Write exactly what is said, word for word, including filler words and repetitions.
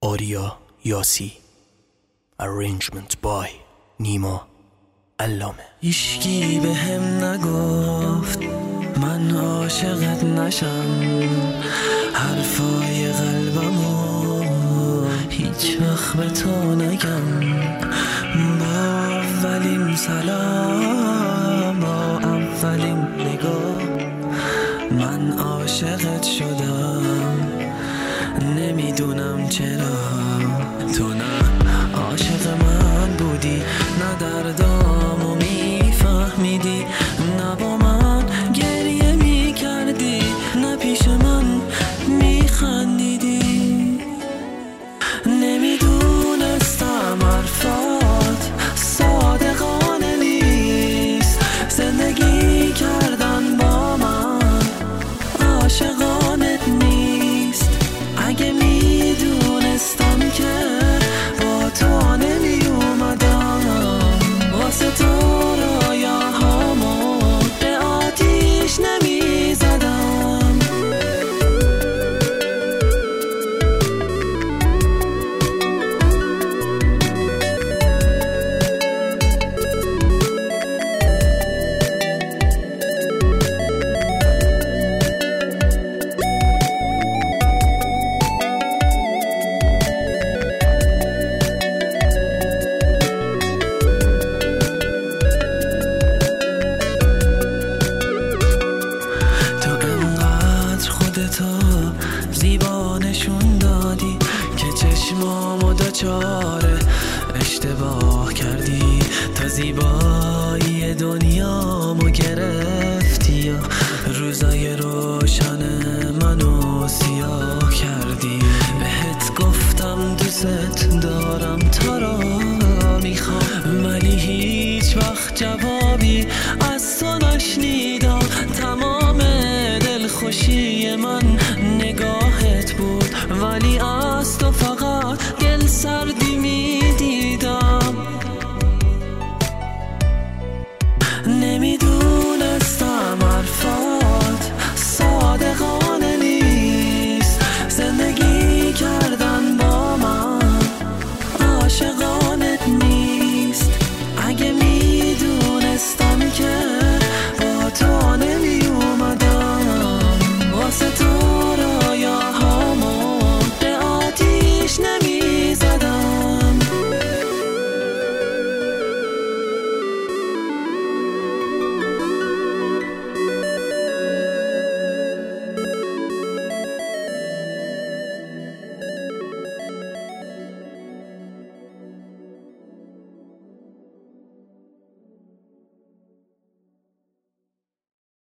آریا یاسی. Arrangement by نیما علامه. هیچکی به هم نگفت من عاشقت نشم، حرفای قلبمو هیچ وقت به تو نگم. با اولین سلام، با اولین نگاه من عاشقت شدم، نمیدونم چرا. تو نه عاشق من بودی، نه دردامو میفهمیدی، نه با من گریه میکردی، نه پیش من میخندیدی. نمیدونستم حرفات صادقانه نیست، زندگی کردن با من عاشقانت نیست. اگه میدونستم که با تو نمی اومدم، واسه تو رویاهامو به آتیش نمی زدم. تو زیبا نشون دادی که چشمامو دچار اشتباه کردی، تا زیبایی دنیامو گرفتی و روزای روشن منو سیاه کردی. بهت گفتم دوست دارم، تو رو میخوام، ولی